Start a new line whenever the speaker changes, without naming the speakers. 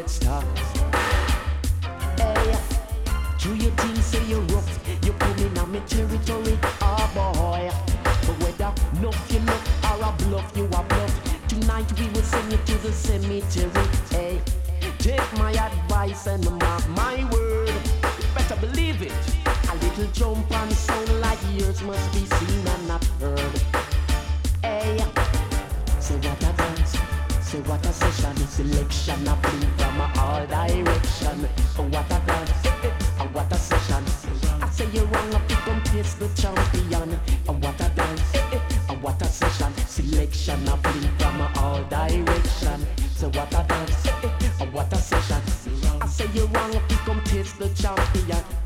stop. Hey, do you think say you're rough? You come in on my territory, oh boy. But whether enough you look or a bluff, you a bluff. Tonight we will send you to the cemetery. Hey, take my advice and mark my word. You better believe it. A little jump and sound like yours must be seen and not heard. Hey, say what a dance, say what a session, selection a bring from all direction. What a dance, and what a session. I say you wrong up, you come face the champion. And what a dance, and what a session, selection a bring from all direction. So what a dance, and what a session. I say you wrong up, you come face the champion.